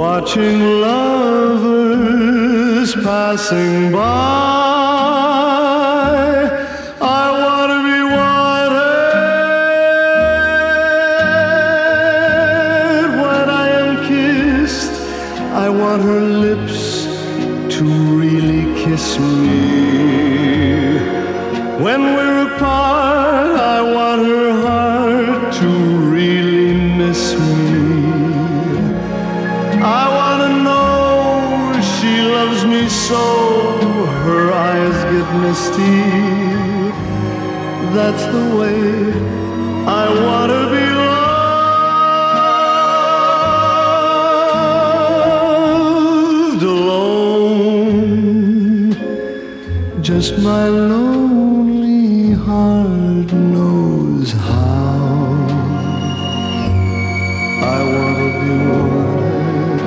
watching lovers passing by. I want to be wanted when I am kissed. I want her lips to really kiss me. When we're apart, I want her heart to really miss me. I want to know she loves me so her eyes get misty. That's the way I want to be loved. Alone, just my lonely heart knows how. I want to be wanted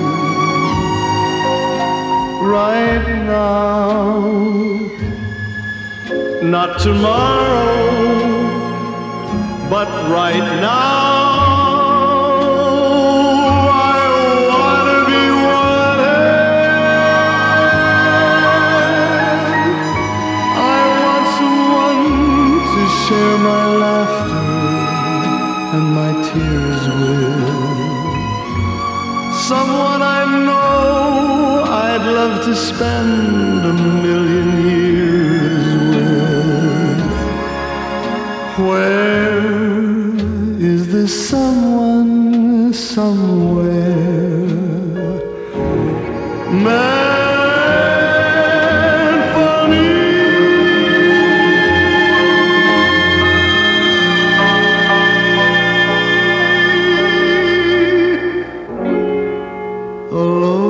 right now, not tomorrow, but right now. I want to be wanted. I want someone to share my laughter and my tears with. Someone I know I'd love to spend a million years with. Where is this someone somewhere meant for me? Alone.